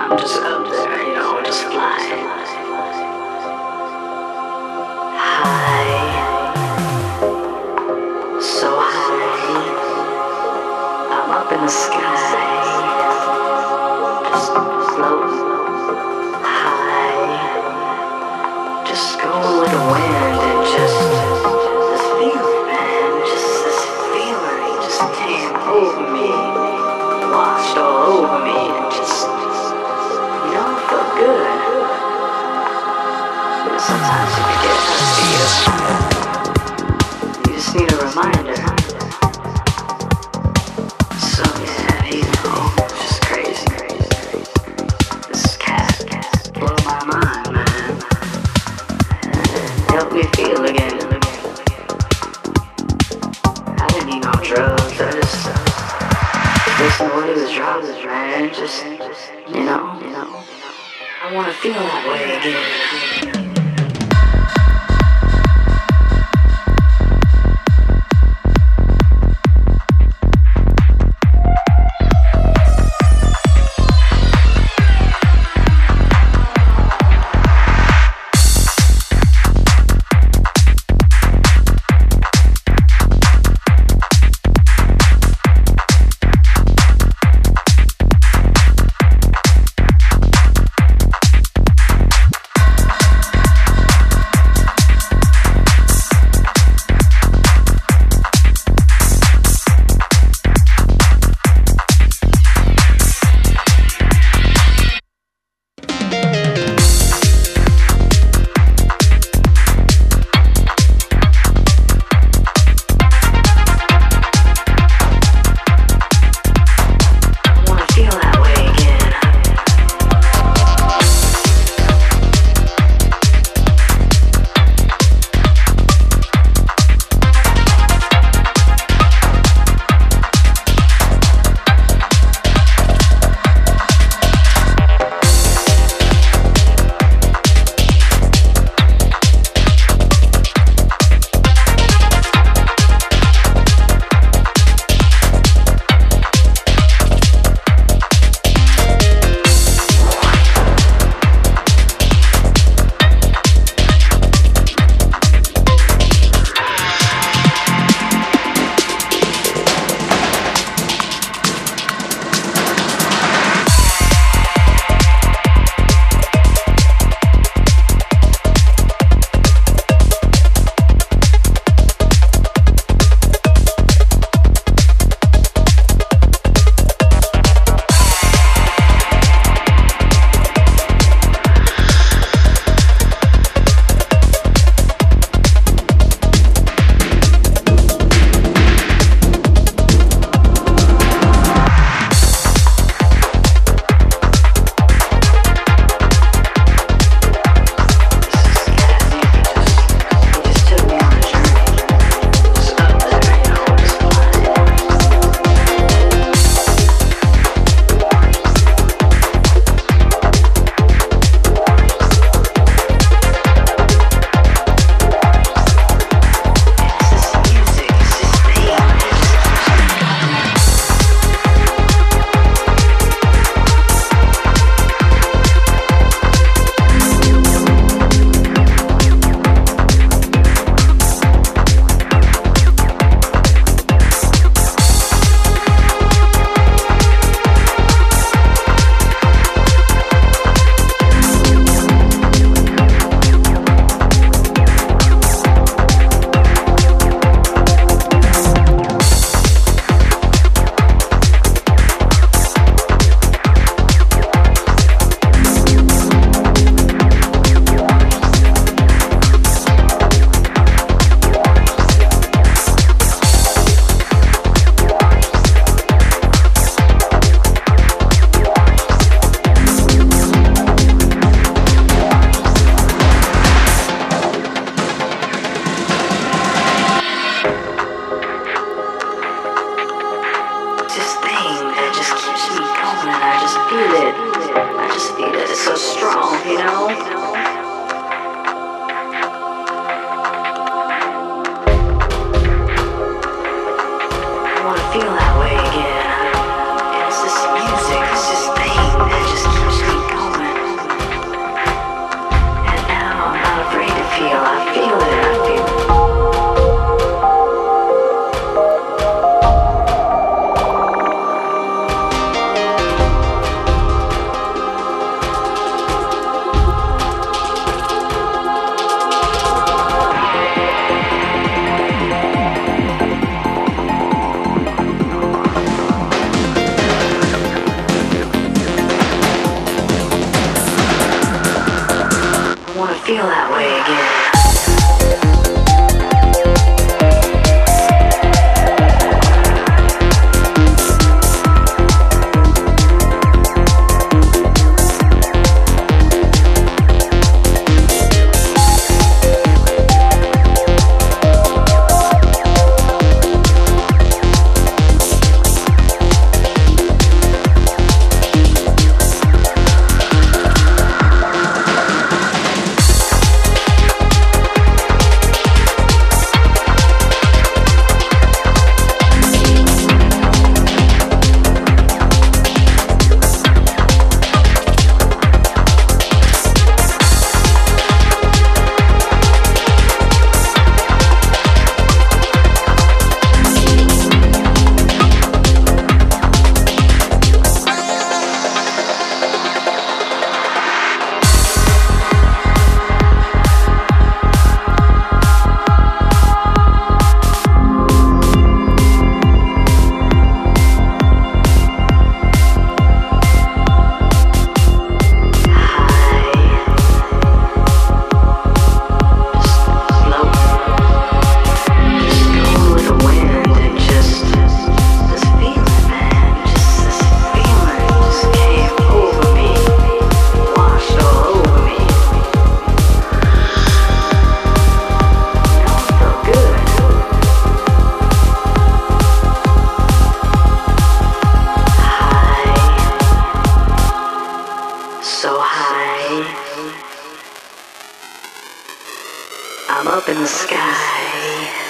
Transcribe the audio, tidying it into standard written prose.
just up there, just flying. High, so high, I'm up in the sky, just float high, just going with the wind and just this feeling, man, just this feeling just came over me, washed all over me, and just, it felt good. Sometimes you forget how to feel. You just need a reminder. So yeah, just crazy. This cat blew my mind, man. Help me feel again. I didn't need no drugs. I just listen to what he was dropping, man. Just, I wanna feel that way again. Feel that way again. It's this music, it's this thing that just keeps me I'm up in the sky.